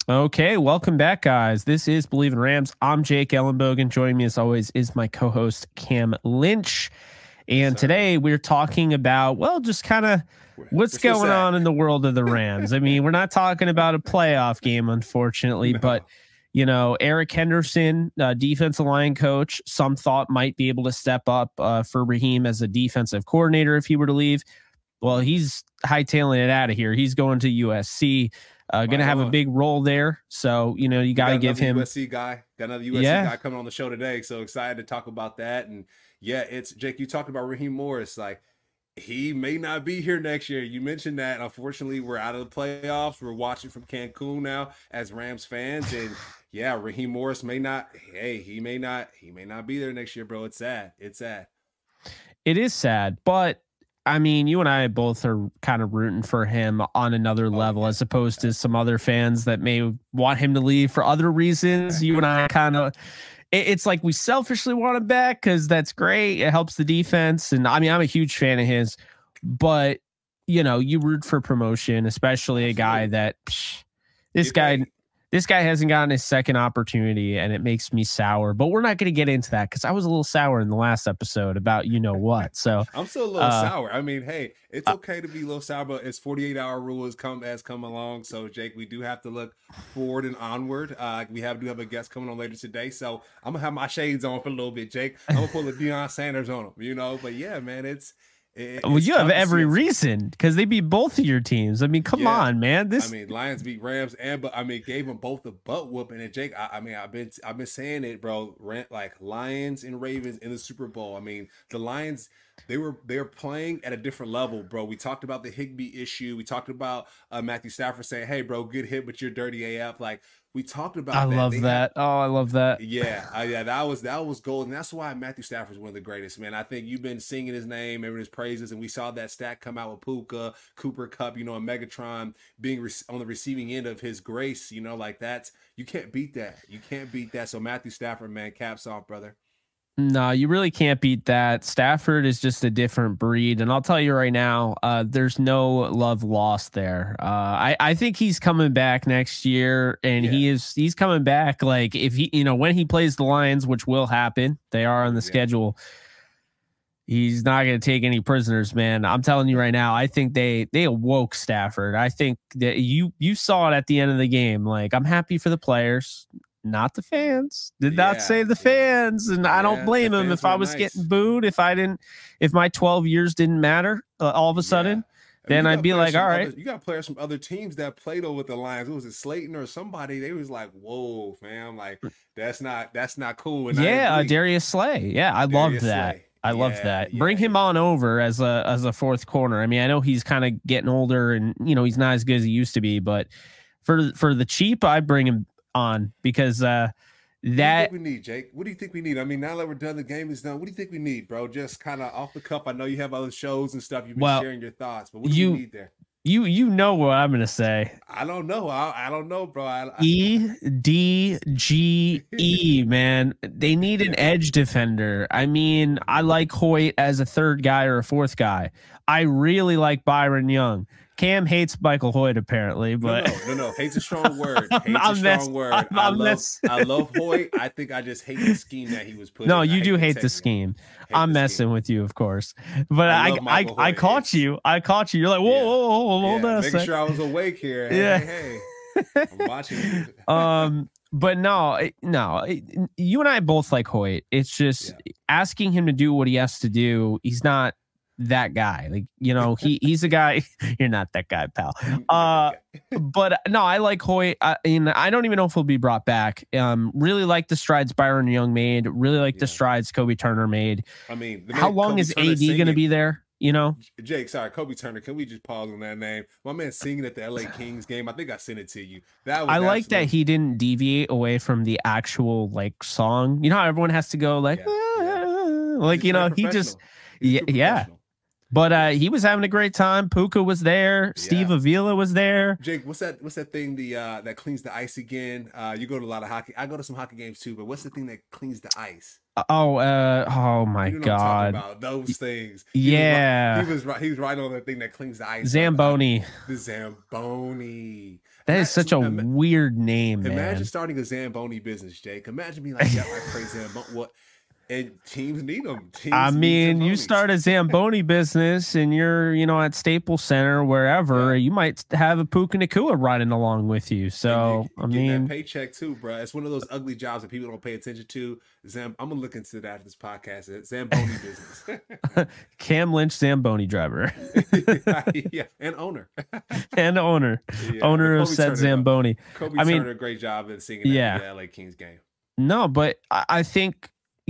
Okay, welcome back, guys. This is Believe in Rams. I'm Jake Ellenbogen. Joining me, as always, is my co-host Cam Lynch. Yes, And sir. today we're talking about, well, just kind of what's We're still going sad. on in the world of the Rams. I mean, we're not talking about a playoff game, unfortunately, but No. Eric Henderson, defensive line coach, some thought might be able to step up for Raheem as a defensive coordinator if he were to leave. Well, he's hightailing it out of here. He's going to USC. Going to Right have a on. big role there. So, you We got to got give another him, USC guy. Got another USC yeah. guy coming on the show today. So excited to talk about that. And yeah, it's Jake. You talked about Raheem Morris. Like he may not be here next year. You mentioned that. Unfortunately, we're out of the playoffs. We're watching from Cancun now as Rams fans. And yeah, Raheem Morris may not. Hey, he may not. He may not be there next year, bro. It's sad. It's sad. It is sad, but I mean, you and I both are kind of rooting for him on another Oh level yeah. as opposed to some other fans that may want him to leave for other reasons. You and I kind of, it's like we selfishly want him back because that's great. It helps the defense. And I mean, I'm a huge fan of his, but you root for promotion, especially a guy Absolutely. that this Get guy paid. this guy hasn't gotten his second opportunity, and it makes me sour. But we're not going to get into that because I was a little sour in the last episode about what. So, I'm still a little uh, sour. I mean, hey, it's uh, okay to be a little sour, but it's 48-hour rule has come along. So, Jake, we do have to look forward and onward. Do have a guest coming on later today, so I'm gonna have my shades on for a little bit, Jake. I'm gonna pull a Deion Sanders on him, But yeah, man, well, it's you have tough to see every it. reason because they beat both of your teams. I mean, come Yeah. on, man. I This mean, Lions beat Rams, and but I mean, gave them both a butt whooping. And Jake, I've been saying it, bro. Like Lions and Ravens in the Super Bowl. I mean, the Lions they were playing at a different level, bro. We talked about the Higby issue. We talked about Matthew Stafford saying, "Hey, bro, good hit, but you're dirty AF." Like we talked I about that. love They had that. Oh, I love that. yeah, that was gold, and that's why Matthew Stafford is one of the greatest, man. I think you've been singing his name, and his praises, and we saw that stat come out with Puka, Cooper Cup, and Megatron being on the receiving end of his grace. Like that's you can't beat that. You can't beat that. So Matthew Stafford, man, caps off, brother. No, you really can't beat that. Stafford is just a different breed, and I'll tell you right now, there's no love lost there. I think he's coming back next year, and Yeah. he's coming back. Like if he, when he plays the Lions, which will happen, they are on the Yeah. schedule. He's not going to take any prisoners, man. I'm telling you right now. I think they awoke Stafford. I think that you saw it at the end of the game. Like I'm happy for the players, not the fans. Did not Yeah. say the Yeah. fans, and I don't Yeah. The blame him fans if I weren't was getting nice. booed. If my 12 years didn't matter all of a Yeah. sudden, I mean, then I'd be like, all right, you got players from other teams that played over the Lions. It was it Slayton or somebody. They was like, "Whoa, fam! Like that's not cool." And I yeah, agree. Darius Slay. Yeah, I loved Darius that. Slay. I loved Yeah, that. Bring yeah, him yeah. on over as a fourth corner. I mean, I know he's kind of getting older, and he's not as good as he used to be. But for the cheap, I bring him on because What do you think that we need, Jake? What do you think we need? I mean, now that we're done, the game is done. What do you think we need, bro? Just kind of off the cuff. I know you have other shows and stuff. You've been well sharing your thoughts, but what do we you need there? you know what I'm gonna say. I don't know. I don't know, bro. EDGE, man. They need an Yeah. edge defender. I mean, I like Hoyt as a third guy or a fourth guy. I really like Byron Young. Cam hates Michael Hoyt apparently, but No. Hate's a strong word. Hate's a I'm strong word. I'm mess. I love Hoyt. I think I just hate the scheme that he was put No, in. I you hate do the hate the technique. scheme. Hate I'm the scheme. messing with you, of course. But I love Michael I Hoyt. caught you. I caught you. You're like, whoa, Yeah. whoa, whoa, hold Yeah. on a Making sec. sure I was awake here. Yeah. Hey. I'm watching you. But no, you and I both like Hoyt. It's just Yeah. asking him to do what he has to do. He's not that guy. Like, he's a guy. You're not that guy, pal. But no, I like Hoyt. And I don't even know if he'll be brought back. Really like the strides Byron Young made. Really like the Yeah. strides Kobe Turner made. I mean, How long Kobe is Turner AD going to singing. be there? Jake, sorry, Kobe Turner. Can we just pause on that name? My man singing at the LA Kings game. I think I sent it to you. That was I like that absolute. he didn't deviate away from the actual like song. You know how everyone has to go like, Yeah. like He's very he just, professional. He's true yeah. professional. But he was having a great time. Puka was there. Steve Yeah. Avila was there. Jake, what's that thing that cleans the ice again? You go to a lot of hockey. I go to some hockey games too, but what's the thing that cleans the ice? Oh my You know what I'm talking God. about? Those things. Yeah. He was right on the thing that cleans the ice. Zamboni. The Zamboni. That is such a weird name, man. Imagine starting a Zamboni business, Jake. Imagine being like, yeah, I praise Zamboni. What? And teams need them. I mean, you start a Zamboni business and you're, at Staples Center, wherever, you might have a Puka Nacua riding along with you. So, I mean, that paycheck too, bro. It's one of those ugly jobs that people don't pay attention to. I'm gonna look into that after this podcast. It's Zamboni business. Cam Lynch, Zamboni driver. Yeah, and owner. Owner of said Zamboni. Kobe Turner, a great job in singing at the LA Kings game. No, but I think,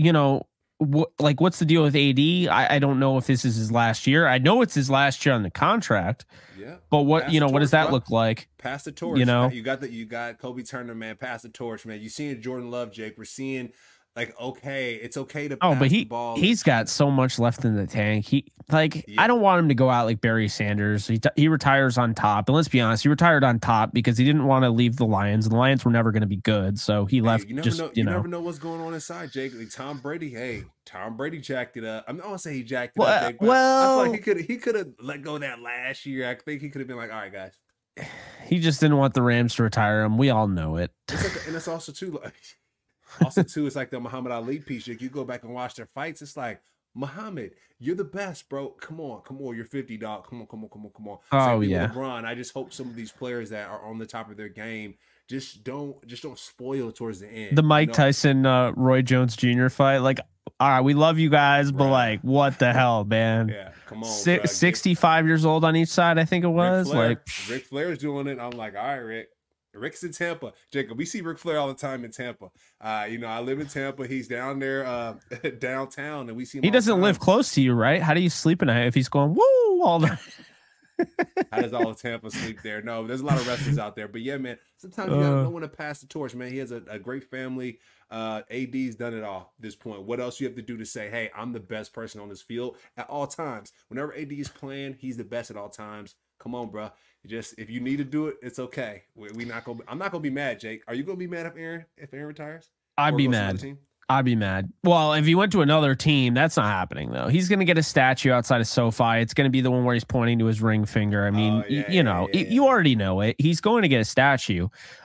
what's the deal with AD? I don't know if this is his last year. I know it's his last year on the contract. Yeah. But what does that look like? Pass the torch. You got Kobe Turner, man. Pass the torch, man. You seeing Jordan Love, Jake. We're seeing it's okay to pass the ball. He's got so much left in the tank. I don't want him to go out like Barry Sanders. He retires on top. And let's be honest, he retired on top because he didn't want to leave the Lions. The Lions were never going to be good, so he left. You never know what's going on inside, Jake. Like Tom Brady jacked it up. I'm not gonna say he jacked it up, Jake, but I feel like he could have let go of that last year. I think he could have been like, all right, guys. He just didn't want the Rams to retire him. We all know it. And it's also too. It's like the Muhammad Ali piece. You go back and watch their fights. It's like, Muhammad, you're the best, bro. Come on. You're 50, dog. Come on. Oh, yeah. LeBron, I just hope some of these players that are on the top of their game just don't spoil towards the end. The Mike Tyson, Roy Jones Jr. fight. Like, all right, we love you guys, but what the hell, man? Yeah, come on. 65 years old on each side, I think it was. Ric Flair's doing it. I'm like, all right, Rick. Rick's in Tampa. Jacob, we see Ric Flair all the time in Tampa. I live in Tampa. He's down there downtown, and we see him. He doesn't live close to you, right? How do you sleep at night if he's going woo all the How does all of Tampa sleep there? No, there's a lot of wrestlers out there. But yeah, man, sometimes you gotta know when to pass the torch, man. He has a great family. AD's done it all at this point. What else you have to do to say, hey, I'm the best person on this field at all times? Whenever AD is playing, he's the best at all times. Come on, bro. If you need to do it, it's okay. I'm not gonna be mad, Jake. Are you gonna be mad if Aaron retires? I'd be mad. I'd be mad. Well, if he went to another team, that's not happening though. He's gonna get a statue outside of SoFi. It's gonna be the one where he's pointing to his ring finger. I mean, you already know it. He's going to get a statue.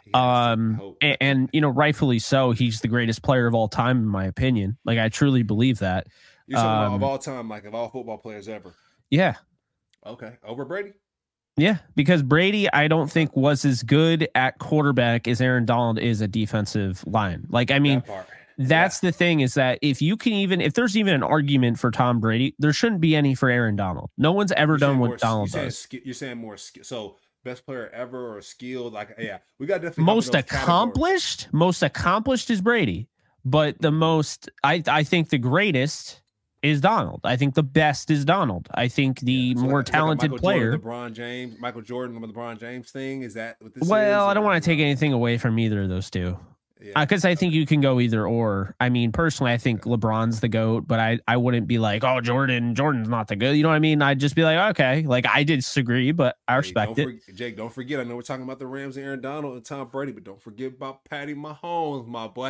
And rightfully so. He's the greatest player of all time, in my opinion. Like, I truly believe that. You're talking about of all time, like of all football players ever. Yeah. Okay. Over Brady? Yeah, because Brady, I don't think was as good at quarterback as Aaron Donald is a defensive line. Like, I mean, that's the thing is that if there's even an argument for Tom Brady, there shouldn't be any for Aaron Donald. No one's ever done what Donald does. You're saying more skill. So best player ever or skilled? Like, yeah, we got definitely most accomplished is Brady, but the most, I think the greatest is Donald. I think the best is Donald. I think the more talented player. Michael Jordan, LeBron James thing. Is that what this is? Well, I don't want to take anything away from either of those two. Because I think you can go either or. I mean, personally, I think LeBron's the GOAT, but I wouldn't be like, oh, Jordan's not the GOAT. You know what I mean? I'd just be like, okay, like I disagree, but I respect it. Jake, don't forget, I know we're talking about the Rams and Aaron Donald and Tom Brady, but don't forget about Patty Mahomes, my boy.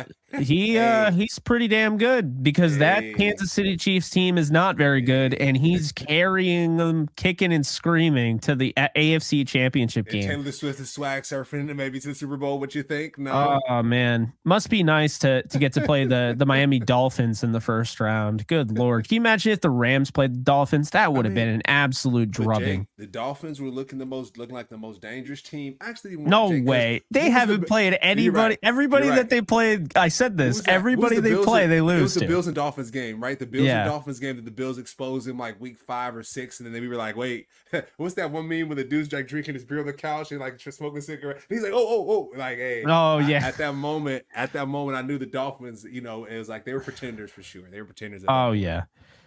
He's pretty damn good because that Kansas City Chiefs team is not very good, and he's carrying them, kicking and screaming to the AFC Championship game. Taylor Swift is swag surfing maybe to the Super Bowl. What you think? No. Oh man. Must be nice to get to play the Miami Dolphins in the first round. Good Lord. Can you imagine if the Rams played the Dolphins? That would have been an absolute drubbing. Jake, the Dolphins were looking like the most dangerous team. Actually, no way. They haven't played anybody. Right. Everybody that they played, I said this. Everybody they play, they lose. It was the Bills and Dolphins game, right? The Bills and Dolphins game that the Bills exposed in like week 5 or 6, and then we were like, wait, what's that one meme with the dude's like drinking his beer on the couch and like smoking a cigarette? And he's like, oh, like, hey. Oh yeah. At that moment, I knew the Dolphins, it was like they were pretenders for sure. They were pretenders. Yeah.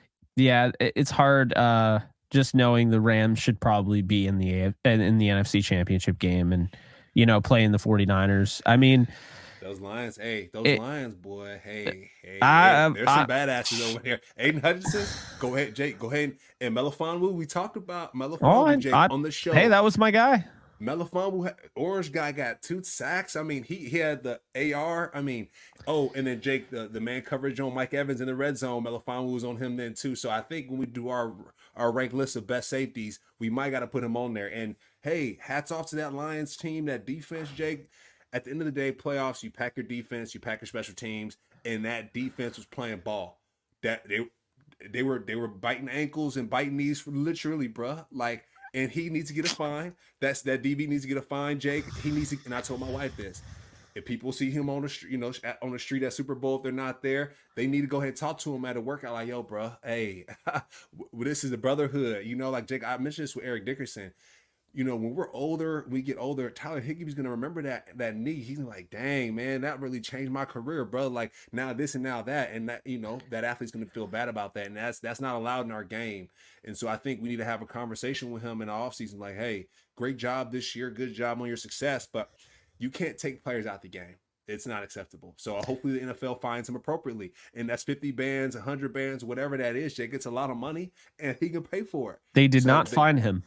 It's hard just knowing the Rams should probably be in the NFC Championship game and playing the 49ers. I mean, those Lions, Lions, boy, hey, there's some badasses over here. Aiden Hutchinson, go ahead, Jake, go ahead, and Melifonwu. We talked about Melifonwu, Jake, on the show. Hey, that was my guy. Melifonwu, orange guy, got 2 sacks. I mean, he had the AR. I mean, and then Jake, the man coverage on Mike Evans in the red zone. Melifonwu was on him then too. So I think when we do our our ranked list of best safeties, we might got to put him on there. And hey, hats off to that Lions team, that defense, Jake. At the end of the day, playoffs, you pack your defense, you pack your special teams, and that defense was playing ball. That they were biting ankles and biting knees for literally, bruh. Like, and he needs to get a fine. That DB needs to get a fine, Jake. He needs to, and I told my wife this. If people see him on the street, on the street at Super Bowl, if they're not there, they need to go ahead and talk to him at a workout. Like, yo, bro, hey, this is the brotherhood. Like Jake, I mentioned this with Eric Dickerson. When we're older, we get older, Tyler Higbee's going to remember that knee. He's like, dang, man, that really changed my career, bro. Like, now this and now that. And that, that athlete's going to feel bad about that. And that's not allowed in our game. And so I think we need to have a conversation with him in the offseason. Like, hey, great job this year. Good job on your success. But you can't take players out the game. It's not acceptable. So hopefully the NFL finds him appropriately. And that's 50 bands, 100 bands, whatever that is. Jake gets a lot of money and he can pay for it. They did not find him.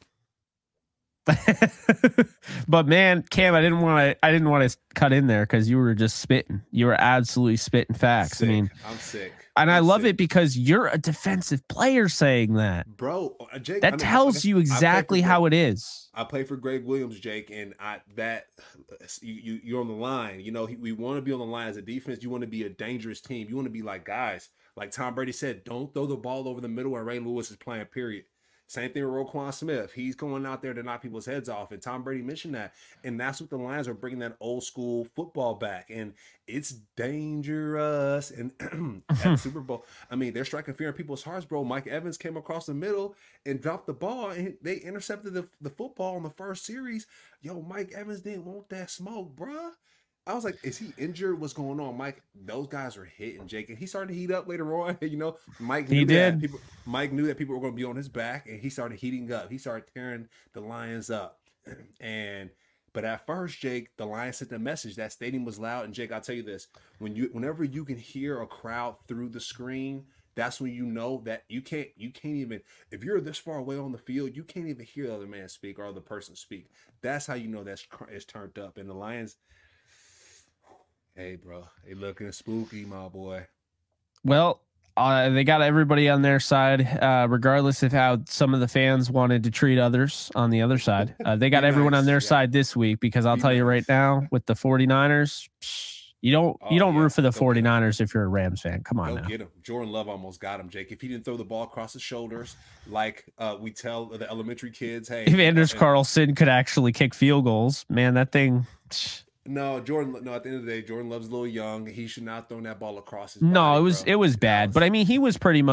But man, Cam, I didn't want to cut in there because you were just spitting. You were absolutely spitting facts. I'm sick. And I love it because you're a defensive player saying that, bro. Jake, that tells you exactly how it is. I play for Greg Williams, Jake, and you're on the line. We want to be on the line as a defense. You want to be a dangerous team. You want to be like guys, like Tom Brady said, don't throw the ball over the middle when Ray Lewis is playing. Period. Same thing with Roquan Smith. He's going out there to knock people's heads off. And Tom Brady mentioned that. And that's what the Lions are bringing, that old school football back. And it's dangerous. And at the Super Bowl, they're striking fear in people's hearts, bro. Mike Evans came across the middle and dropped the ball. And they intercepted the football in the first series. Yo, Mike Evans didn't want that smoke, bruh. I was like, is he injured? What's going on, Mike? Those guys were hitting Jake, and he started to heat up later on. Mike knew Mike knew that people were going to be on his back, and he started heating up. He started tearing the Lions up. But at first, Jake, the Lions sent a message. That stadium was loud. And Jake, I'll tell you this: whenever you can hear a crowd through the screen, that's when you know that you can't even, if you're this far away on the field, you can't even hear the other man speak or other person speak. That's how you know it's turned up. And the Lions. Hey, bro, they looking spooky, my boy. Well, they got everybody on their side, regardless of how some of the fans wanted to treat others on the other side. They got everyone on their side this week because I'll tell you right now, with the 49ers, you don't root for the 49ers if you're a Rams fan. Come on now. Get him. Jordan Love almost got him, Jake. If he didn't throw the ball across his shoulders, like we tell the elementary kids, hey. If Anders Carlson could actually kick field goals, man, that thing... No, Jordan. No, at the end of the day, Jordan Love's a little young. He should not have thrown that ball across his. No, body, it was bad. But he was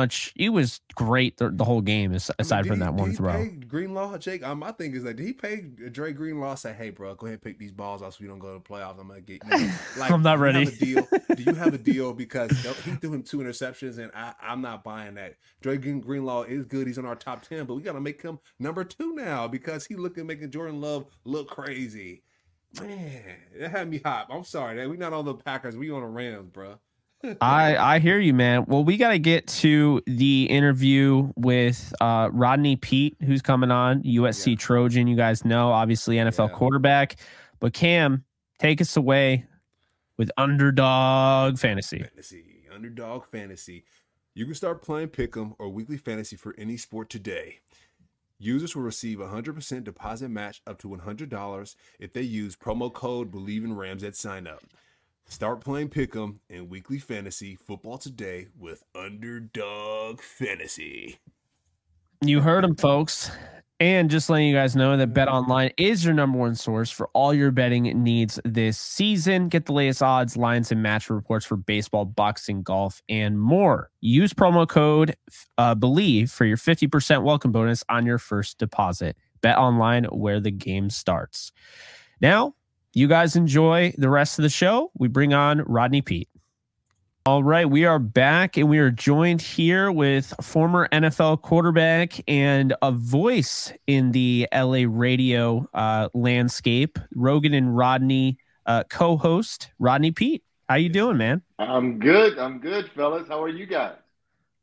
great the whole game aside from that one throw. Pay Greenlaw, Jake. My thing is like, did he pay Dre Greenlaw? Say, hey, bro, go ahead and pick these balls out so we don't go to the playoffs. I'm gonna get you. Like, I'm not ready. Do you have a deal? Because he threw him 2 interceptions, and I'm not buying that. Dre Greenlaw is good. He's on our top 10, but we gotta make him number 2 now because he making Jordan Love look crazy. Man, that had me hot. I'm sorry. We're not on the Packers. We on the Rams, bro. I hear you, man. Well, we got to get to the interview with Rodney Peete, who's coming on, USC Trojan. You guys know, obviously NFL quarterback. But Cam, take us away with Underdog Fantasy. Underdog Fantasy. You can start playing Pick'em or Weekly Fantasy for any sport today. Users will receive a 100% deposit match up to $100 if they use promo code BelieveInRams at sign up. Start playing Pick'em and Weekly Fantasy football today with Underdog Fantasy. You heard them, folks. And just letting you guys know that BetOnline is your #1 source for all your betting needs this season. Get the latest odds, lines, and match reports for baseball, boxing, golf, and more. Use promo code BELIEVE for your 50% welcome bonus on your first deposit. BetOnline, where the game starts. Now, you guys enjoy the rest of the show. We bring on Rodney Peete. All right, we are back, and we are joined here with former NFL quarterback and a voice in the LA radio landscape, Rogan and Rodney co-host, Rodney Peete. How you doing, man? I'm good, fellas. How are you guys?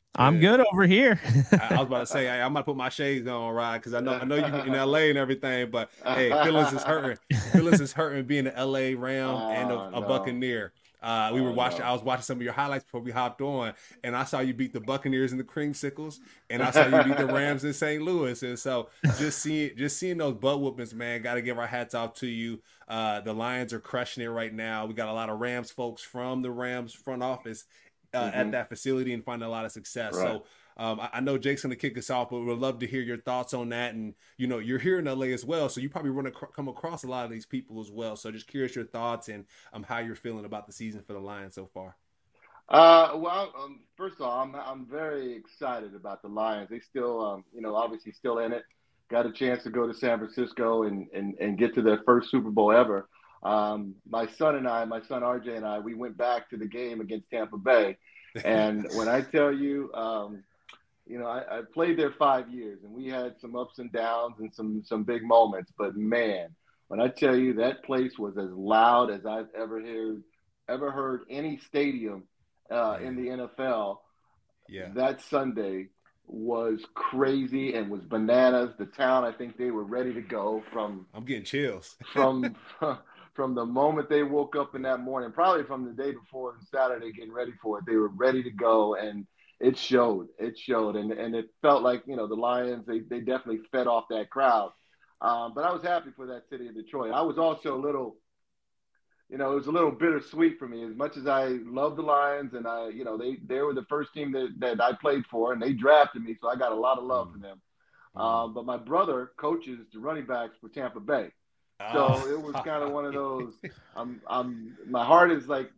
I'm good over here. I was about to say I'm about to put my shades on, right? Because I know you in LA and everything, but hey, feelings is hurting. Feelings is hurting being an LA Ram and Oh a no. Buccaneer. We were Oh watching. I no. was watching some of your highlights before we hopped on, and I saw you beat the Buccaneers and the Creamsicles, and I saw you beat the Rams in St. Louis. And so just seeing those butt whoopings, man, got to give our hats off to you. The Lions are crushing it right now. We got a lot of Rams folks from the Rams front office at that facility and finding a lot of success. Right. So I know Jake's going to kick us off, but we'd love to hear your thoughts on that. And, you're here in LA as well, so you probably want to come across a lot of these people as well. So just curious your thoughts and how you're feeling about the season for the Lions so far. Well, first of all, I'm very excited about the Lions. They still, obviously still in it. Got a chance to go to San Francisco and get to their first Super Bowl ever. My son RJ and I, we went back to the game against Tampa Bay. And when I tell you, I played there 5 years, and we had some ups and downs and some big moments. But man, when I tell you that place was as loud as I've ever heard any stadium in the NFL, that Sunday was crazy and was bananas. The town, I think they were ready to go from. I'm getting chills from the moment they woke up in that morning, probably from the day before and Saturday getting ready for it. They were ready to go, and it showed, and it felt like the Lions. They definitely fed off that crowd. But I was happy for that city of Detroit. I was also a little. It was a little bittersweet for me. As much as I love the Lions, and they were the first team that I played for, and they drafted me, so I got a lot of love for them. But my brother coaches the running backs for Tampa Bay, so it was kind of one of those. My heart is like,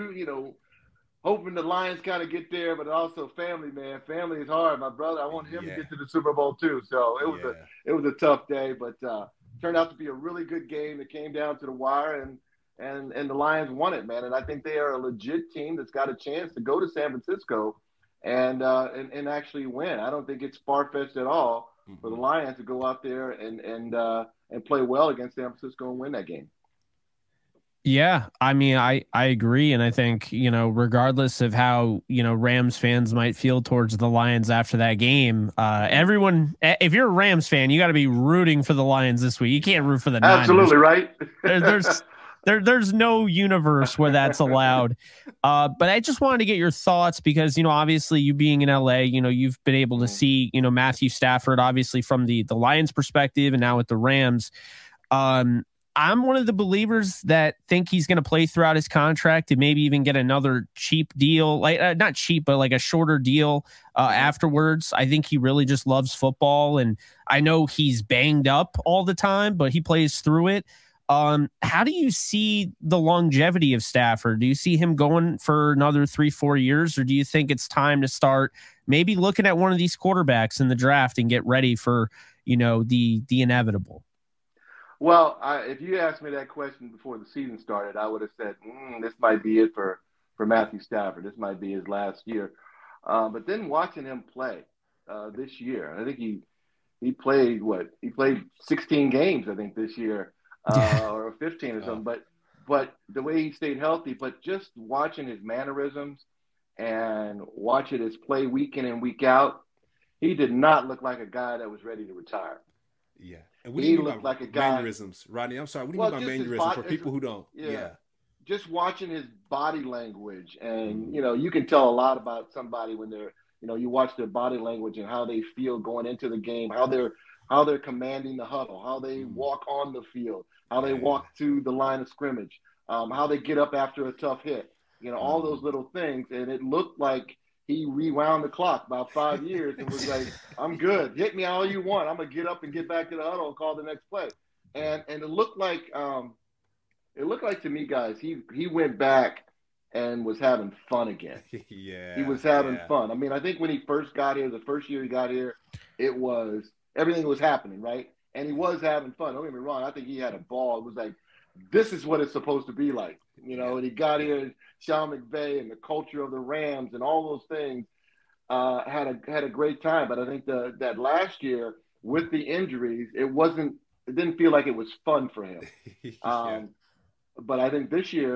hoping the Lions kind of get there, but also family, man. Family is hard. My brother, I want him to get to the Super Bowl too. So it was a tough day, but turned out to be a really good game. It came down to the wire, and the Lions won it, man. And I think they are a legit team that's got a chance to go to San Francisco and actually win. I don't think it's far-fetched at all for the Lions to go out there and play well against San Francisco and win that game. Yeah, I mean, I agree. And I think, regardless of how, Rams fans might feel towards the Lions after that game, everyone, if you're a Rams fan, you got to be rooting for the Lions this week. You can't root for the Niners. Absolutely, right? There's no universe where that's allowed. But I just wanted to get your thoughts because, obviously you being in LA, you've been able to see, Matthew Stafford, obviously from the Lions perspective and now with the Rams. I'm one of the believers that think he's going to play throughout his contract and maybe even get another cheap deal, like not cheap, but like a shorter deal afterwards. I think he really just loves football. And I know he's banged up all the time, but he plays through it. How do you see the longevity of Stafford? Do you see him going for another 3-4 years, or do you think it's time to start maybe looking at one of these quarterbacks in the draft and get ready for, the inevitable? Well, if you asked me that question before the season started, I would have said, this might be it for Matthew Stafford. This might be his last year. But then watching him play this year, I think he played 16 games, I think, this year. Or 15 or something, but the way he stayed healthy, but just watching his mannerisms and watching his play week in and week out, he did not look like a guy that was ready to retire. Yeah. And he looked like a guy. Mannerisms, Rodney. I'm sorry. What do you mean by mannerisms for people who don't? Yeah. Just watching his body language, and you can tell a lot about somebody when they're, you watch their body language and how they feel going into the game, how they're commanding the huddle, how they walk on the field, how they walk to the line of scrimmage, how they get up after a tough hit, all those little things. And it looked like he rewound the clock about 5 years and was like, I'm good. Hit me all you want. I'm going to get up and get back to the huddle and call the next play. And it looked like to me, guys, he went back and was having fun again. He was having fun. I mean, I think when he first got here, the first year he got here, everything was happening, right? And he was having fun. Don't get me wrong. I think he had a ball. It was like, this is what it's supposed to be like, and he got here, and Sean McVay and the culture of the Rams and all those things had a great time. But I think that last year with the injuries, it didn't feel like it was fun for him. But I think this year,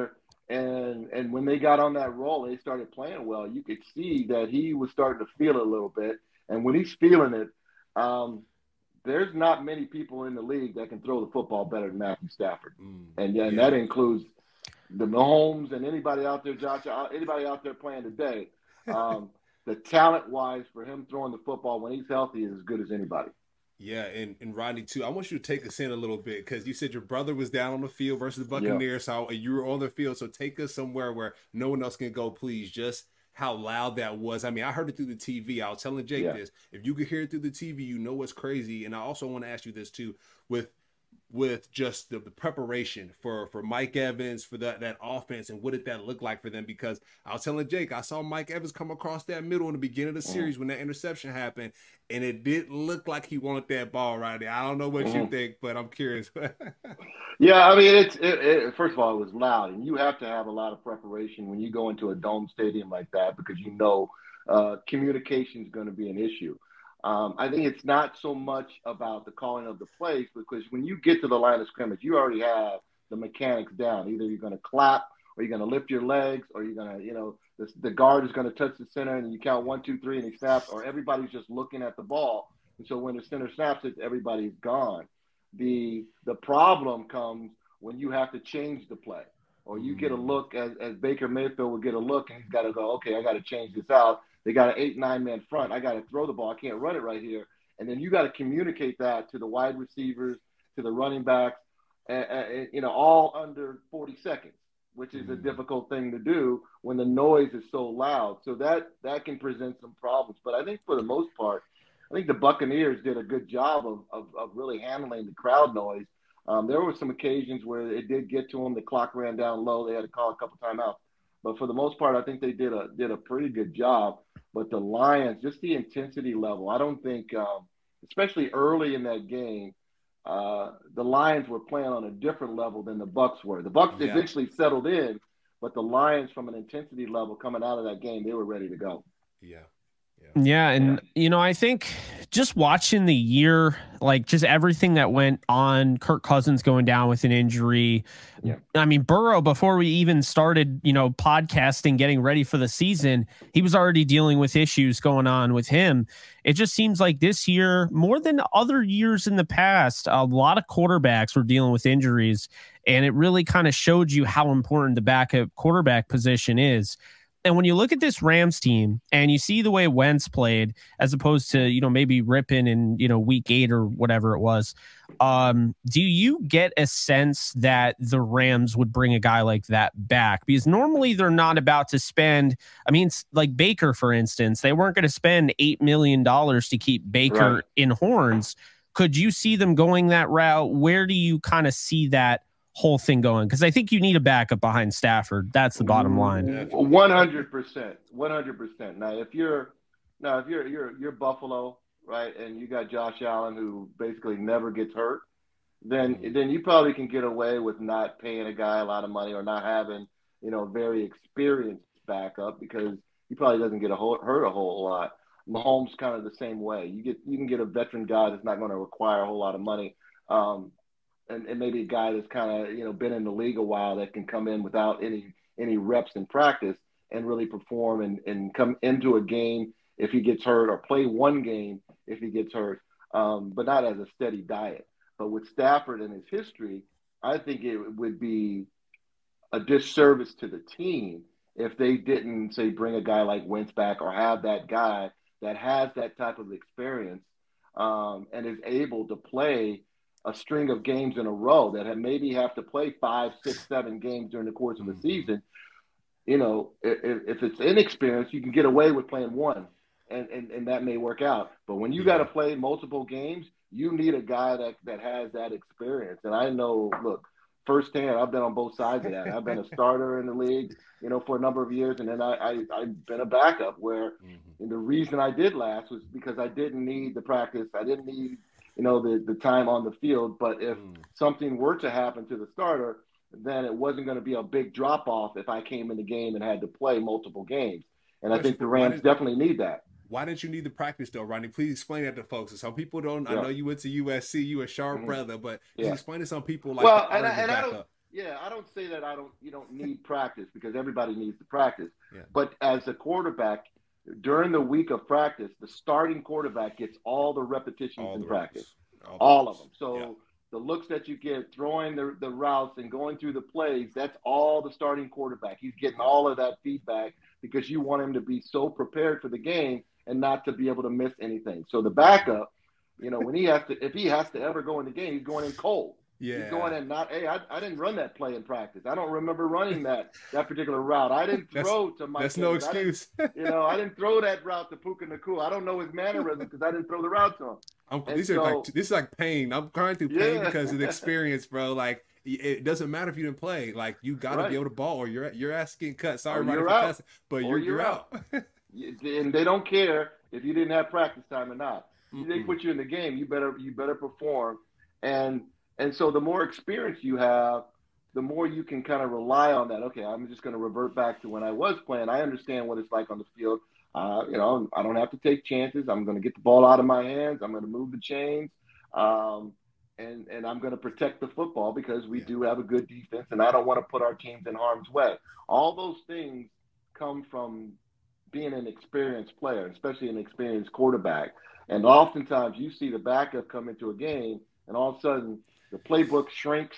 And when they got on that roll, they started playing well. You could see that he was starting to feel it a little bit. And when he's feeling it, there's not many people in the league that can throw the football better than Matthew Stafford. And that includes the Mahomes and anybody out there, Josh, anybody out there playing today. The talent-wise for him throwing the football when he's healthy is as good as anybody. Yeah, and Rodney, too, I want you to take us in a little bit because you said your brother was down on the field versus the Buccaneers, so you were on the field. So take us somewhere where no one else can go, please. Just how loud that was. I mean, I heard it through the TV. I was telling Jake this. If you could hear it through the TV, you know what's crazy. And I also want to ask you this, too, with just the preparation for Mike Evans, for that offense, and what did that look like for them? Because I was telling Jake, I saw Mike Evans come across that middle in the beginning of the series when that interception happened, and it didn't look like he wanted that ball right there. I don't know what you think, but I'm curious. Yeah, I mean, it first of all, it was loud, and you have to have a lot of preparation when you go into a dome stadium like that because you know communication is going to be an issue. I think it's not so much about the calling of the plays because when you get to the line of scrimmage, you already have the mechanics down. Either you're going to clap or you're going to lift your legs or you're going to, the guard is going to touch the center and you count 1, 2, 3 and he snaps, or everybody's just looking at the ball. And so when the center snaps it, everybody's gone. The problem comes when you have to change the play or you get a look as Baker Mayfield would get a look and he's got to go, okay, I got to change this out. They got an 8-9 man front. I got to throw the ball. I can't run it right here. And then you got to communicate that to the wide receivers, to the running backs, all under 40 seconds, which is a difficult thing to do when the noise is so loud. So that can present some problems. But I think for the most part, I think the Buccaneers did a good job of really handling the crowd noise. There were some occasions where it did get to them. The clock ran down low. They had to call a couple timeouts. But for the most part, I think they did a pretty good job. But the Lions, just the intensity level, I don't think, especially early in that game, the Lions were playing on a different level than the Bucs were. The Bucs eventually settled in, but the Lions, from an intensity level coming out of that game, they were ready to go. Yeah. And, I think just watching the year, like just everything that went on, Kirk Cousins going down with an injury. Yeah. I mean, Burrow, before we even started, podcasting, getting ready for the season, he was already dealing with issues going on with him. It just seems like this year, more than other years in the past, a lot of quarterbacks were dealing with injuries. And it really kind of showed you how important the backup quarterback position is. And when you look at this Rams team and you see the way Wentz played, as opposed to, maybe ripping in, week 8 or whatever it was, do you get a sense that the Rams would bring a guy like that back? Because normally they're not about to spend, like Baker, for instance, they weren't going to spend $8 million to keep Baker in horns. Could you see them going that route? Where do you kind of see that whole thing going? Because I think you need a backup behind Stafford. That's the bottom line. 100%. Now, if you're Buffalo, right, and you got Josh Allen who basically never gets hurt, then you probably can get away with not paying a guy a lot of money or not having very experienced backup because he probably doesn't get hurt a whole lot. Mahomes kind of the same way. You can get a veteran guy that's not going to require a whole lot of money. And maybe a guy that's kind of, been in the league a while that can come in without any reps in practice and really perform and come into a game if he gets hurt or play one game if he gets hurt, but not as a steady diet. But with Stafford and his history, I think it would be a disservice to the team if they didn't, say, bring a guy like Wentz back or have that guy that has that type of experience and is able to play a string of games in a row that maybe have to play 5, 6, 7 games during the course of the season. If it's inexperienced, you can get away with playing one and that may work out. But when you got to play multiple games, you need a guy that has that experience. And I know, look, firsthand, I've been on both sides of that. I've been a starter in the league, for a number of years. And then I've been a backup where and the reason I did last was because I didn't need the practice. I didn't need the time on the field. But if something were to happen to the starter, then it wasn't going to be a big drop off if I came in the game and had to play multiple games. And I think the Rams definitely need that. Why didn't you need the practice though, Rodney? Please explain that to folks. Some people don't. I know you went to USC. You a sharp brother, but explain to some people like. Well, and I don't. Yeah, I don't say that you don't need practice, because everybody needs to practice. Yeah. But as a quarterback, during the week of practice, the starting quarterback gets all the repetitions in practice. All of them. So the looks that you get, throwing the routes and going through the plays, that's all the starting quarterback. He's getting all of that feedback, because you want him to be so prepared for the game and not to be able to miss anything. So the backup, when if he has to ever go in the game, he's going in cold. Yeah. He's going in hey, I didn't run that play in practice. I don't remember running that particular route. I didn't throw to Mike. That's no excuse. I didn't throw that route to Puka Nacua. I don't know his mannerism because I didn't throw the route to him. This is like pain. I'm crying through pain because of the experience, bro. Like, it doesn't matter if you didn't play. Like, you got to be able to ball, or your ass getting cut. Sorry, Ronnie, for cussing, but you're out. And they don't care if you didn't have practice time or not. They put you in the game. You better perform. And so the more experience you have, the more you can kind of rely on that. Okay, I'm just going to revert back to when I was playing. I understand what it's like on the field. I don't have to take chances. I'm going to get the ball out of my hands. I'm going to move the chains. And I'm going to protect the football, because we do have a good defense, and I don't want to put our teams in harm's way. All those things come from being an experienced player, especially an experienced quarterback. And oftentimes you see the backup come into a game, and all of a sudden the playbook shrinks.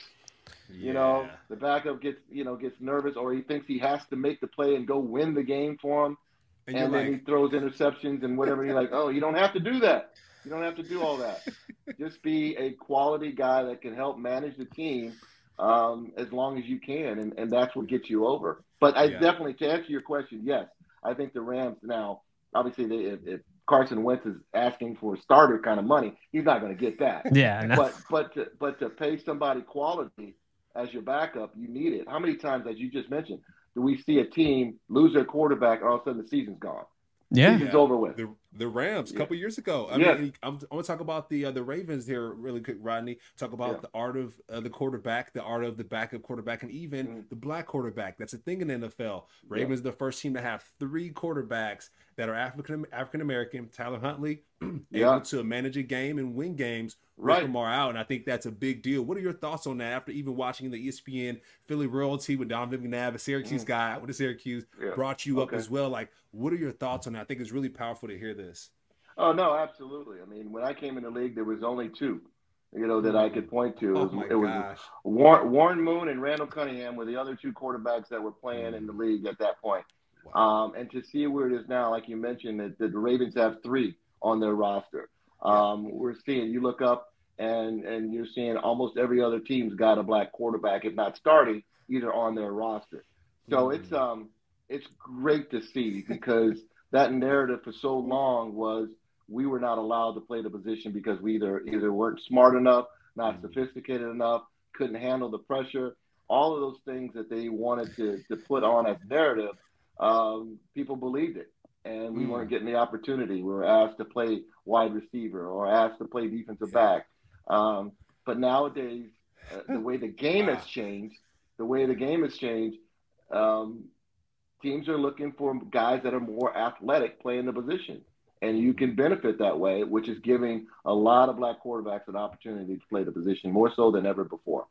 The backup gets nervous, or he thinks he has to make the play and go win the game for him. And then he throws interceptions and whatever. You're like, oh, you don't have to do that. You don't have to do all that. Just be a quality guy that can help manage the team as long as you can. And that's what gets you over. But I definitely, to answer your question, yes, I think the Rams now, obviously, if Carson Wentz is asking for starter kind of money, he's not going to get that. Yeah. No. But to pay somebody quality as your backup, you need it. How many times, as you just mentioned, do we see a team lose their quarterback and all of a sudden the season's gone? Yeah. Season's over with. The Rams a couple years ago. I mean, I'm going to talk about the Ravens here really quick, Rodney. Talk about the art of the quarterback, the art of the backup quarterback, and even the black quarterback. That's a thing in the NFL. Ravens are the first team to have 3 quarterbacks that are African American. Tyler Huntley, able to manage a game and win games. Rick Lamar out, and I think that's a big deal. What are your thoughts on that after even watching the ESPN Philly royalty with Donovan McNabb, a Syracuse guy with the Syracuse, brought you up as well? Like, what are your thoughts on that? I think it's really powerful to hear this. Oh, no, absolutely. I mean, when I came in the league, there was only 2, that I could point to. It was Warren Moon and Randall Cunningham were the other 2 quarterbacks that were playing in the league at that point. Wow. And to see where it is now, like you mentioned, that the Ravens have 3 on their roster. We're seeing, you look up, and you're seeing almost every other team's got a black quarterback, if not starting, either on their roster. So it's great to see, because that narrative for so long was we were not allowed to play the position because we either weren't smart enough, not sophisticated enough, couldn't handle the pressure. All of those things that they wanted to put on as narrative, people believed it. And we weren't getting the opportunity. We were asked to play wide receiver or asked to play defensive back. But nowadays, the way the game has changed, teams are looking for guys that are more athletic playing the position. And you can benefit that way, which is giving a lot of black quarterbacks an opportunity to play the position more so than ever before.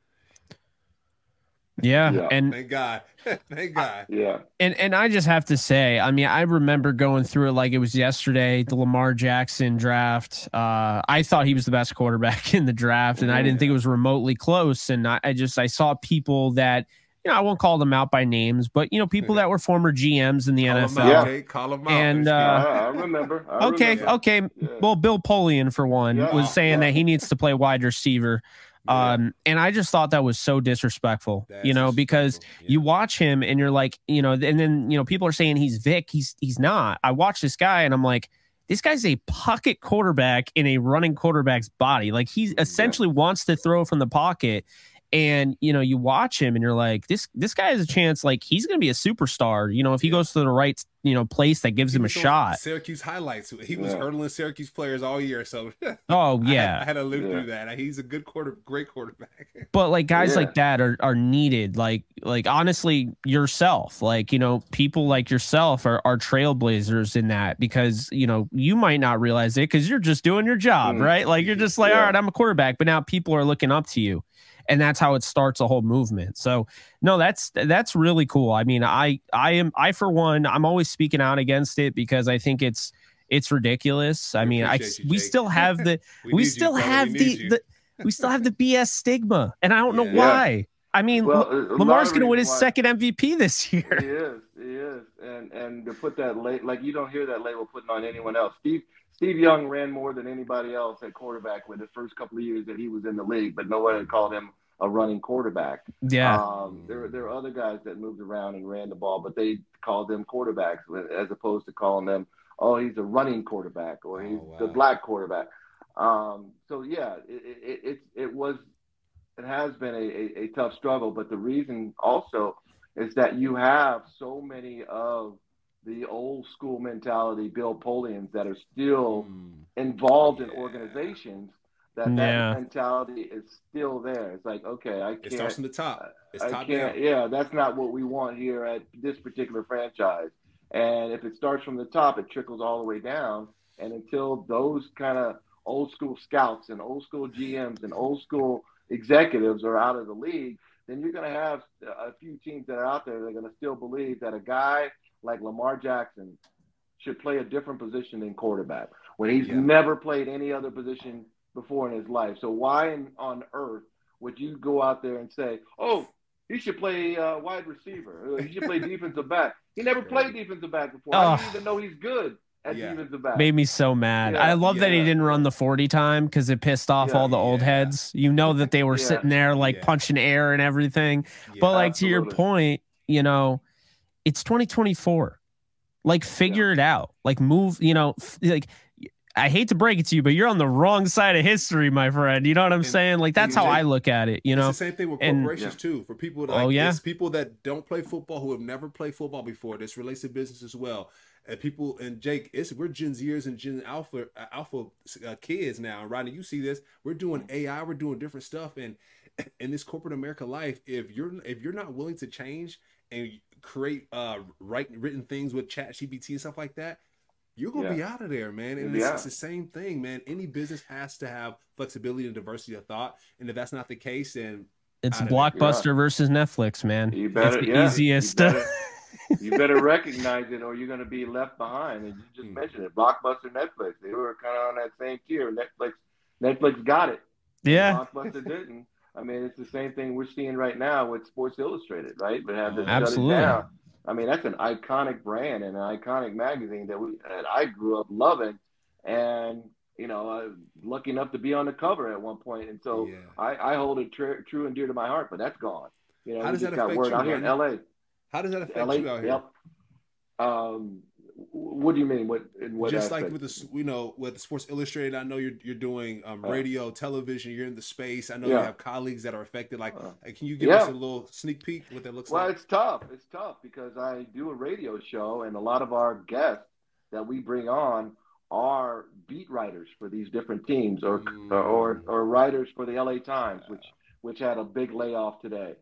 Yeah. And thank God. Thank God. Yeah. And I just have to say, I mean, I remember going through it like it was yesterday, the Lamar Jackson draft. I thought he was the best quarterback in the draft, and I didn't think it was remotely close. And I saw people that, I won't call them out by names, but people that were former GMs in the NFL. Call them out. And I remember. Okay. Yeah. Well, Bill Polian for one was saying that he needs to play wide receiver. And I just thought that was so disrespectful, because you watch him and you're like, and then, people are saying he's Vic. He's not. I watch this guy and I'm like, this guy's a pocket quarterback in a running quarterback's body. Like, he essentially wants to throw from the pocket. And, you watch him and you're like, this guy has a chance. Like, he's going to be a superstar, if he goes to the right, place that gives him a shot. Syracuse highlights. He was hurdling Syracuse players all year. So, oh, yeah. I had to live through that. He's a great quarterback. But like guys like that are needed. Like honestly, yourself, like, people like yourself are trailblazers in that, because, you might not realize it because you're just doing your job, right? Like, you're just like, all right, I'm a quarterback. But now people are looking up to you. and that's how it starts a whole movement. So no, that's really cool. I mean, I for one, I'm always speaking out against it because I think it's ridiculous. I mean, we still have the we still have the BS stigma, and I don't know why. I mean, Lamar's going to win his second MVP this year. He is, and to put that like you don't hear that label putting on anyone else. Steve Young ran more than anybody else at quarterback with the first couple of years that he was in the league, but no one had called him a running quarterback. Yeah. There are other guys that moved around and ran the ball, but they called them quarterbacks as opposed to calling them, oh, he's a running quarterback or he's the black quarterback. So yeah, it has been a tough struggle, but the reason also is that you have so many of the old school mentality Bill Polians that are still involved in organizations that mentality is still there. It's like, okay, I can't. It starts from the top. It's top down. Yeah, that's not what we want here at this particular franchise. And if it starts from the top, it trickles all the way down. And until those kind of old school scouts and old school GMs and old school executives are out of the league, then you're going to have a few teams that are out there that are going to still believe that a guy like Lamar Jackson should play a different position than quarterback when he's never played any other position before in his life. So why on earth would you go out there and say, oh, he should play wide receiver, he should play defensive back? He never played defensive back before. I didn't even know he's good at defensive back. Made me so mad. I love that he didn't run the 40 time because it pissed off all the old heads. You know that they were sitting there like punching air and everything. But like to your point, you know, it's 2024. Like figure it out. Like move, you know, like I hate to break it to you, but you're on the wrong side of history, my friend. You know what I'm saying? Like that's how I look at it. You know, it's the same thing with corporations too. For people, it's people that don't play football, who have never played football before. This relates to business as well. And people, and Jake, we're Gen Zers and Gen Alpha kids now. And Rodney, you see this? We're doing AI, we're doing different stuff, and in this corporate America life, if you're not willing to change and create written things with ChatGPT and stuff like that, you're gonna be out of there, man. And it's the same thing, man. Any business has to have flexibility and diversity of thought, and if that's not the case, then it's Blockbuster versus Netflix, man. You better, it's the easiest. You better recognize it, or you're going to be left behind. And you just mentioned it, Blockbuster, Netflix. They were kind of on that same tier. Netflix got it. Yeah. Blockbuster didn't. I mean, it's the same thing we're seeing right now with Sports Illustrated, right? But have to shut it down. I mean, that's an iconic brand and an iconic magazine that I grew up loving, and you know, lucky enough to be on the cover at one point. And so I hold it true and dear to my heart. But that's gone. You know, how does that affect you out here in LA? How does that affect you out here? What do you mean? What just aspect? Like with the, you know, with Sports Illustrated, I know you're doing radio, television. You're in the space. I know you have colleagues that are affected. Like, can you give us a little sneak peek what that looks like? Well, it's tough. It's tough because I do a radio show, and a lot of our guests that we bring on are beat writers for these different teams, or writers for the LA Times, which had a big layoff today.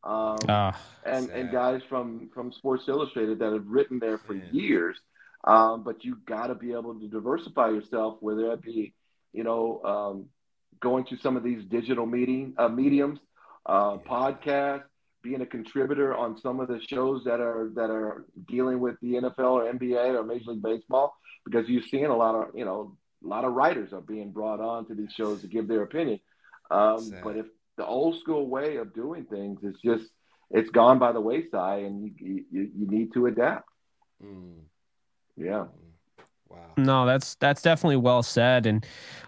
And guys from Sports Illustrated that have written there for years, but you got to be able to diversify yourself, whether that be, you know, going to some of these digital mediums, podcasts, being a contributor on some of the shows that are dealing with the NFL or NBA or Major League Baseball, because you're seeing a lot of writers are being brought on to these shows to give their opinion. But if the old school way of doing things is it's gone by the wayside, and you need to adapt. Yeah. Wow. No, that's definitely well said. And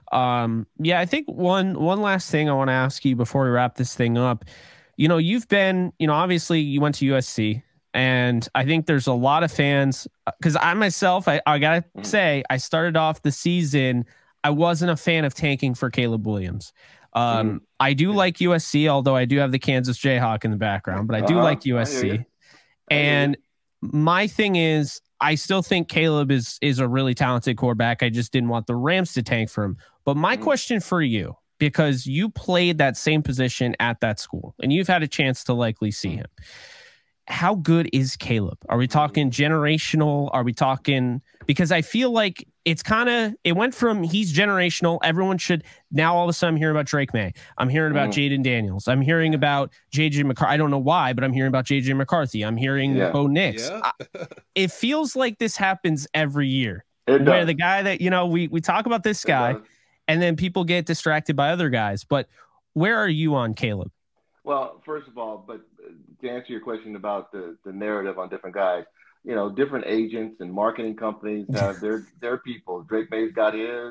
I think one last thing I want to ask you before we wrap this thing up. You know, you've been, you know, obviously you went to USC, and I think there's a lot of fans, because I myself, I gotta say, I started off the season, I wasn't a fan of tanking for Caleb Williams. I do like USC, although I do have the Kansas Jayhawk in the background, but I do like USC. And my thing is, I still think Caleb is a really talented quarterback. I just didn't want the Rams to tank for him. But my question for you, because you played that same position at that school and you've had a chance to likely see him, how good is Caleb? Are we talking generational? Are we talking, because I feel like it went from he's generational. Everyone should now all of a sudden I'm hearing about Drake May. I'm hearing about Jaden Daniels. I'm hearing about JJ McCarthy. I don't know why, but I'm hearing about JJ McCarthy. I'm hearing Bo Nix. Yeah. It feels like this happens every year where the guy that, we talk about this guy and then people get distracted by other guys. But where are you on Caleb? Well, first of all, but to answer your question about the narrative on different guys, different agents and marketing companies have their people. Drake May's got his,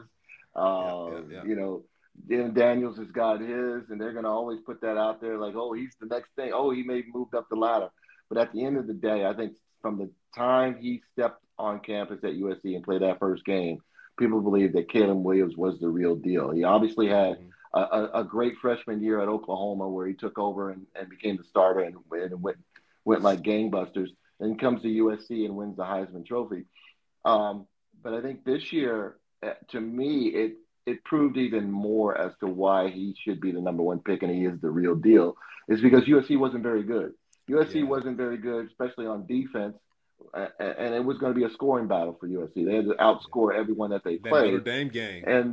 Daniels has got his, and they're going to always put that out there like, oh, he's the next thing. Oh, he may have moved up the ladder. But at the end of the day, I think from the time he stepped on campus at USC and played that first game, people believe that Caleb Williams was the real deal. He obviously had a great freshman year at Oklahoma where he took over and became the starter and went like gangbusters. And comes to USC and wins the Heisman Trophy. But I think this year, to me, it proved even more as to why he should be the number one pick and he is the real deal, is because USC wasn't very good. USC wasn't very good, especially on defense, and it was going to be a scoring battle for USC. They had to outscore everyone that they played. Notre Dame game. And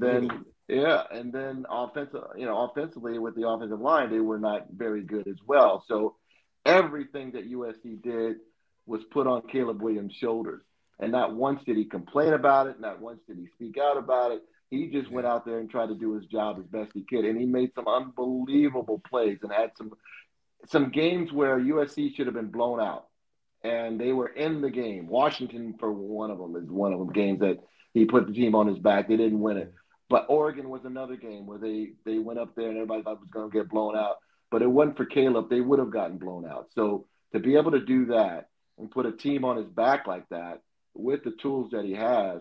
then offensively with the offensive line, they were not very good as well. So everything that USC did was put on Caleb Williams' shoulders. And not once did he complain about it. Not once did he speak out about it. He just went out there and tried to do his job as best he could. And he made some unbelievable plays and had some games where USC should have been blown out. And they were in the game. Washington, for one of them games that he put the team on his back. They didn't win it. But Oregon was another game where they went up there and everybody thought it was going to get blown out. But it wasn't for Caleb. They would have gotten blown out. So to be able to do that, and put a team on his back like that with the tools that he has,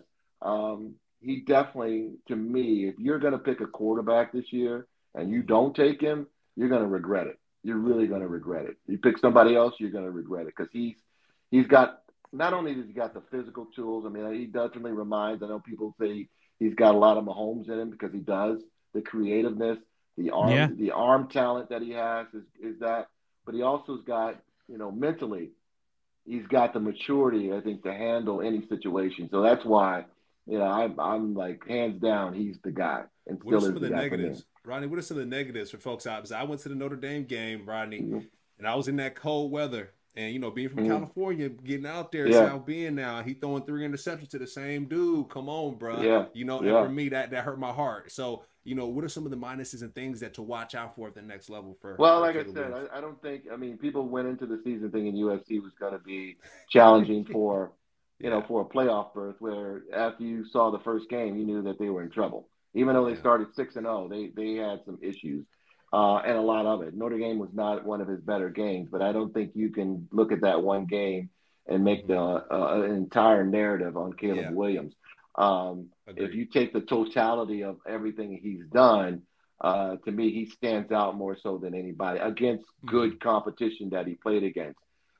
he definitely, to me, if you're going to pick a quarterback this year and you don't take him, you're going to regret it. You're really going to regret it. You pick somebody else, you're going to regret it because he's got, not only does he got the physical tools, I mean, he definitely reminds, I know people say he's got a lot of Mahomes in him because he does, the creativeness, the arm talent that he has is that, but he also's got, mentally, he's got the maturity, I think, to handle any situation. So that's why, I'm like, hands down, he's the guy. And what are some of the negatives, Rodney? What are some of the negatives for folks out? Because I went to the Notre Dame game, Rodney, and I was in that cold weather. And, being from California, getting out there, South Bend now, he throwing 3 interceptions to the same dude. Come on, bro. And for me, that hurt my heart. So, what are some of the minuses and things that to watch out for at the next level for? Well, like I said, I don't think, people went into the season thinking USC was going to be challenging for, for a playoff berth, where after you saw the first game, you knew that they were in trouble. Even though they started 6-0, they had some issues. And a lot of it. Notre Dame was not one of his better games, but I don't think you can look at that one game and make an entire narrative on Caleb Williams. If you take the totality of everything he's done, to me, he stands out more so than anybody against good competition that he played against.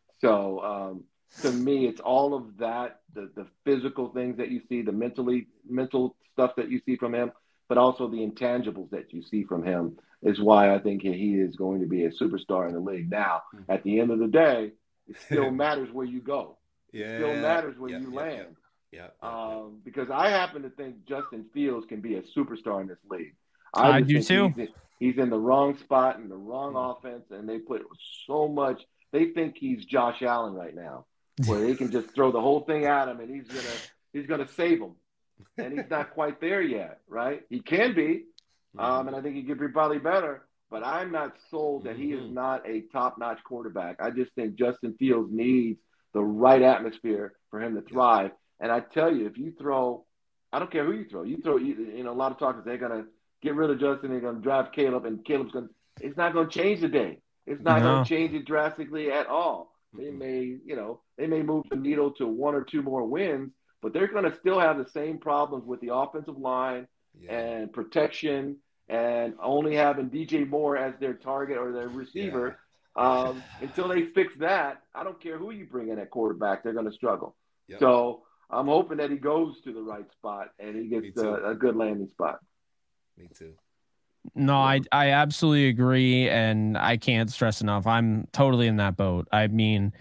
So to me, it's all of that, the physical things that you see, the mental stuff that you see from him, but also the intangibles that you see from him is why I think he is going to be a superstar in the league. Now, at the end of the day, it still matters where you go. It still matters where you land. Because I happen to think Justin Fields can be a superstar in this league. I do too. He's in the wrong spot in the wrong offense, and they put so much. They think he's Josh Allen right now, where he can just throw the whole thing at him, and he's gonna save him. And he's not quite there yet, right? He can be. And I think he could be probably better, but I'm not sold that he is not a top-notch quarterback. I just think Justin Fields needs the right atmosphere for him to thrive. And I tell you, if you throw, I don't care who you throw, a lot of talk is they're going to get rid of Justin, they're going to draft Caleb, and it's not going to change the day. It's not going to change it drastically at all. They may move the needle to 1 or 2 more wins, but they're going to still have the same problems with the offensive line and protection, and only having DJ Moore as their target or their receiver. Until they fix that, I don't care who you bring in at quarterback, they're going to struggle. So I'm hoping that he goes to the right spot and he gets a good landing spot. Me too. No, I absolutely agree, and I can't stress enough. I'm totally in that boat. I mean,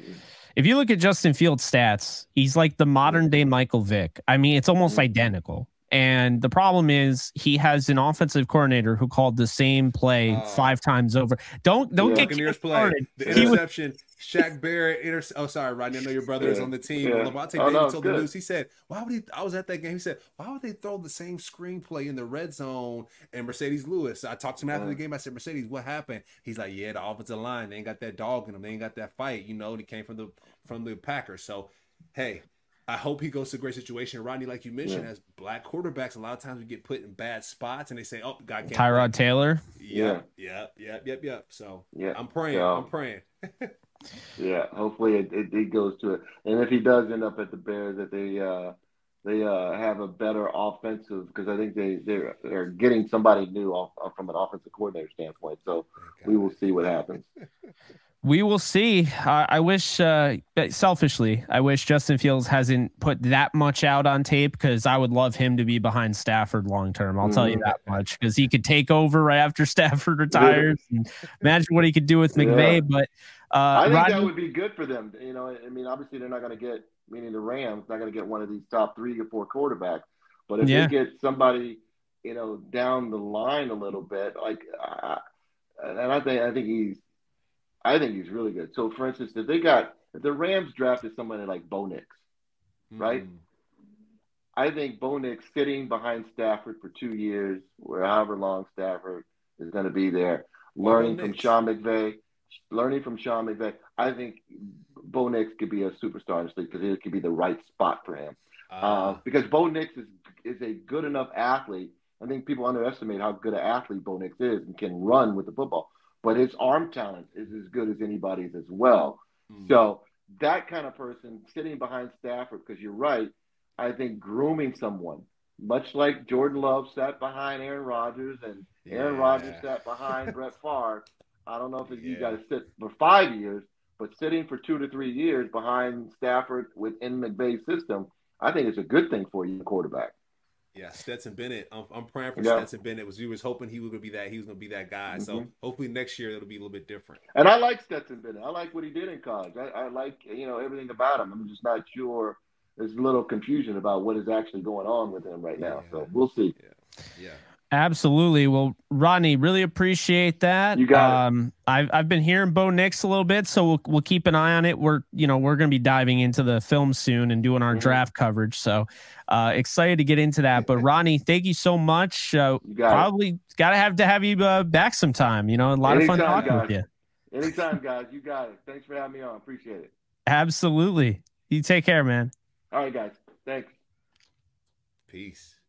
If you look at Justin Fields' stats, he's like the modern day Michael Vick. I mean, it's almost identical. And the problem is he has an offensive coordinator who called the same play 5 times over. Don't get Buccaneers play. The interception, Shaq Barrett. Oh, sorry, Rodney. I know your brother is on the team. Levante David told the news. He said, "Why would he?" I was at that game. He said, "Why would they throw the same screenplay in the red zone?" And Mercedes Lewis. I talked to him after the game. I said, "Mercedes, what happened?" He's like, "Yeah, the offensive line. They ain't got that dog in them. They ain't got that fight. You know, and he came from the Packers. So, hey." I hope he goes to a great situation. Rodney, like you mentioned, as black quarterbacks, a lot of times we get put in bad spots and they say, oh, God can't Tyrod play. Taylor. Yeah. So I'm praying. Yeah, hopefully it goes to it. And if he does end up at the Bears, that they have a better offensive, because I think they're getting somebody new from an offensive coordinator standpoint. So we will see what happens. We will see. I wish, selfishly, I wish Justin Fields hasn't put that much out on tape, because I would love him to be behind Stafford long term. I'll tell you that much, because he could take over right after Stafford retires. And imagine what he could do with McVay. But I think that would be good for them. You know, I mean, obviously they're not going to get, meaning the Rams, not going to get one of these top 3 or 4 quarterbacks. But if they get somebody, you know, down the line a little bit, like, and I think he's really good. So, for instance, if the Rams drafted somebody like Bo Nix, right? I think Bo Nix sitting behind Stafford for 2 years, or however long Stafford is going to be there, learning from Sean McVay. I think Bo Nix could be a superstar in this league, because it could be the right spot for him. Because Bo Nix is a good enough athlete. I think people underestimate how good an athlete Bo Nix is and can run with the football. But his arm talent is as good as anybody's as well. So that kind of person sitting behind Stafford, because you're right, I think grooming someone, much like Jordan Love sat behind Aaron Rodgers and Aaron Rodgers sat behind Brett Favre. I don't know if you got to sit for 5 years, but sitting for 2 to 3 years behind Stafford within McVay's system, I think it's a good thing for you, quarterback. Yeah, Stetson Bennett. I'm praying for Stetson Bennett. We was hoping he was going to be that guy. So hopefully next year it'll be a little bit different. And I like Stetson Bennett. I like what he did in college. I like, you know, everything about him. I'm just not sure. There's a little confusion about what is actually going on with him right now. So we'll see. Yeah. Absolutely. Well, Rodney, really appreciate that. You got it. I've been hearing Bo Nix a little bit, so we'll keep an eye on it. We're going to be diving into the film soon and doing our draft coverage. So excited to get into that. But Rodney, thank you so much. Probably got to have you back sometime. You know, a lot of fun talking with you. Anytime, guys. You got it. Thanks for having me on. Appreciate it. Absolutely. You take care, man. All right, guys. Thanks. Peace.